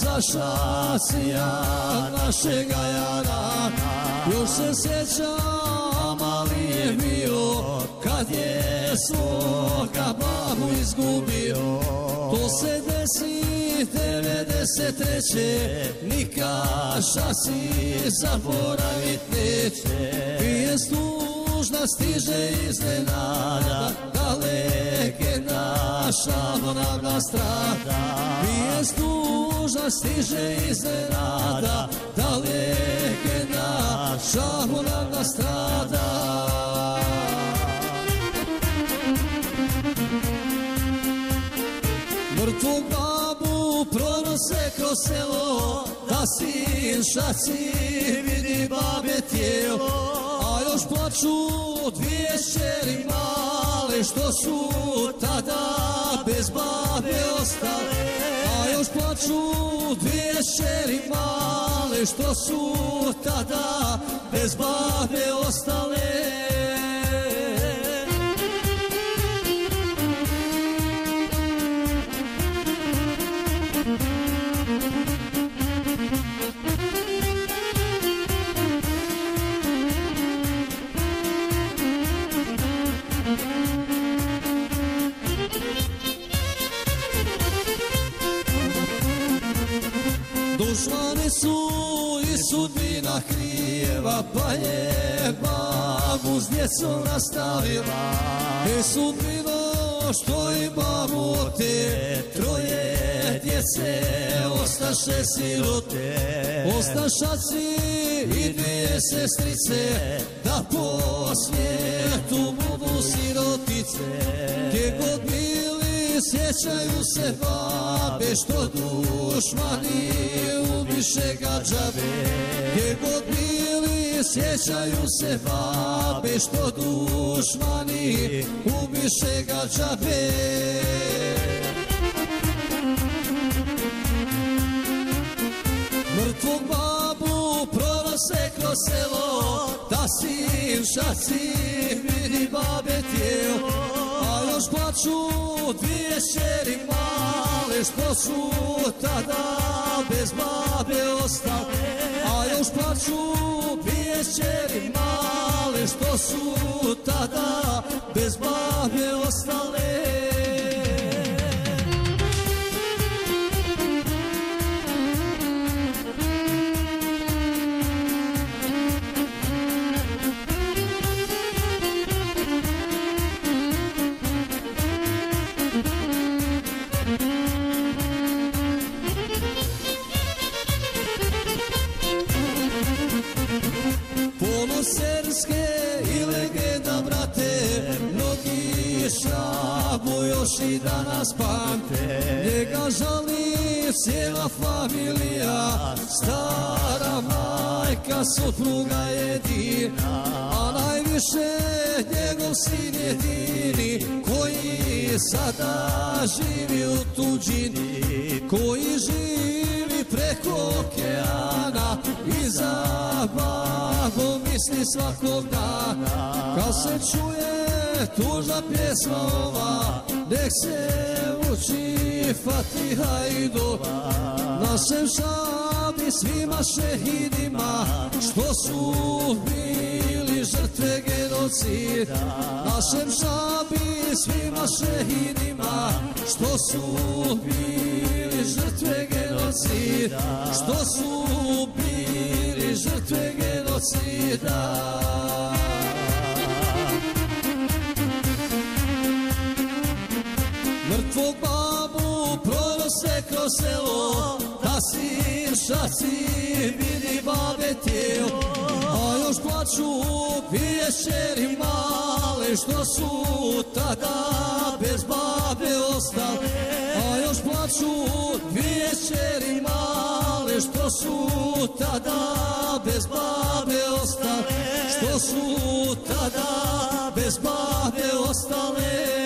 za šacija našega Jana. Još se sjećam, mali je bio, kad je svoga babu izgubio. To se desi 93. nikad šasi zaboravit neće. Vijest tužna stiže iznenada, daleke naša moralna strada. Vijest tužna stiže iznenada, daleke naša moralna strada. Mrtvog babu pronose kroz selo, da sin šaci vidi babe tijelo. A još plaču dvije šćeri male, što su tada bez babe ostale. A još plaču dvije šćeri male, što su tada bez babe ostale. Dušmani su i sudbina hrijeva, pa je babu s djecom nastavila. I sudbino što i babu te troje djece ostaše sirote. Ostašaci i dvije sestrice, da po svijetu budu sirotice. Gdje god bili sjećaju se babe, što dušmani ubiše ga džabe. Gdje god bili sjećaju se babe, što dušmani ubiše ga džabe. Mrtvog babu pronose kroz selo, da sin šaci vidi babe tijelo. A još plaču dvije šćeri male, što su tada bez babe ostale. A još plaču dvije šćeri male, što su tada bez babe ostale. Ponoserske i legenda, brate, mnogi Šabu još i danas pamte. Njega žali cijela familija, stara majka, supruga jedina. A najviše njegov sin jedini, koji sada živi u tuđini, koji živi preko okeana i za babu misli svakog dana. Kad se čuje tužna pjesma ova, nek se uči Fatiha i dova. Našem Šabi svima šehidima, što su bili žrtve genocida. Našem Šabi svima šehidima, što su bili žrtve genocida. Što su bili žrtve genocida. Mrtvog babu pronose kroz selo, da sin šaci vidi babe tijelo. A još plaču dvije šćeri male, što su tada bez babe ostale. A još plaču dvije šćeri male, što su tada bez babe ostale. Što su tada bez babe ostale.